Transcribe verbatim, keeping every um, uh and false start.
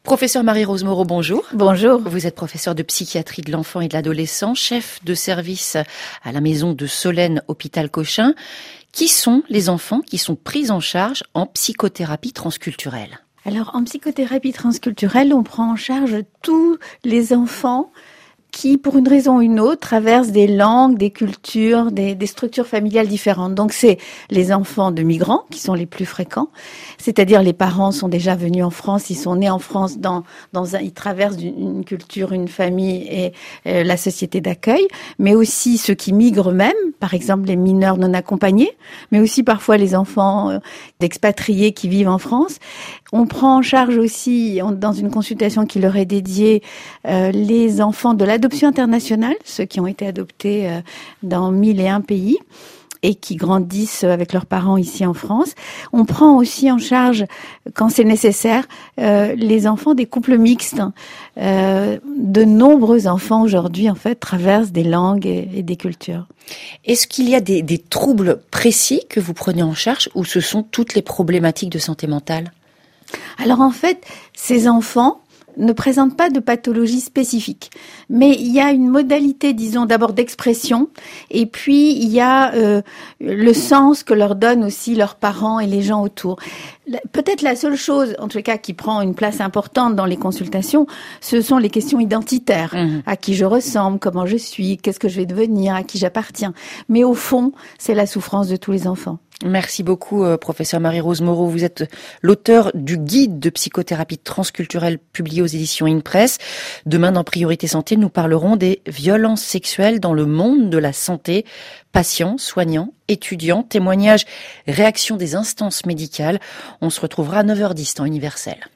Professeur Marie-Rose Moreau, bonjour. Bonjour. Vous êtes professeure de psychiatrie de l'enfant et de l'adolescent, chef de service à la maison de Solène, hôpital Cochin. Qui sont les enfants qui sont pris en charge en psychothérapie transculturelle ? Alors, en psychothérapie transculturelle, on prend en charge tous les enfants qui, pour une raison ou une autre, traversent des langues, des cultures, des, des structures familiales différentes. Donc, c'est les enfants de migrants qui sont les plus fréquents, c'est-à-dire les parents sont déjà venus en France, ils sont nés en France, dans, dans un, ils traversent une, une culture, une famille et euh, la société d'accueil, mais aussi ceux qui migrent eux-mêmes, par exemple les mineurs non accompagnés, mais aussi parfois les enfants euh, d'expatriés qui vivent en France. On prend en charge aussi, on, dans une consultation qui leur est dédiée, euh, les enfants de l'adoption internationale, ceux qui ont été adoptés euh, dans mille et un pays et qui grandissent avec leurs parents ici en France. On prend aussi en charge, quand c'est nécessaire, euh, les enfants des couples mixtes. Euh, de nombreux enfants aujourd'hui, en fait, traversent des langues et, et des cultures. Est-ce qu'il y a des, des troubles précis que vous prenez en charge ou ce sont toutes les problématiques de santé mentale ? Alors en fait, ces enfants ne présentent pas de pathologie spécifique, mais il y a une modalité, disons, d'abord d'expression, et puis il y a euh, le sens que leur donnent aussi leurs parents et les gens autour. Peut-être la seule chose, en tout cas, qui prend une place importante dans les consultations, ce sont les questions identitaires. Mmh. À qui je ressemble, comment je suis, qu'est-ce que je vais devenir, à qui j'appartiens. Mais au fond, c'est la souffrance de tous les enfants. Merci beaucoup, euh, professeur Marie-Rose Moreau. Vous êtes l'auteur du guide de psychothérapie transculturelle publié aux éditions InPress. Demain, dans Priorité Santé, nous parlerons des violences sexuelles dans le monde de la santé. Patients, soignants, étudiants, témoignages, réactions des instances médicales. On se retrouvera à neuf heures dix, temps universel.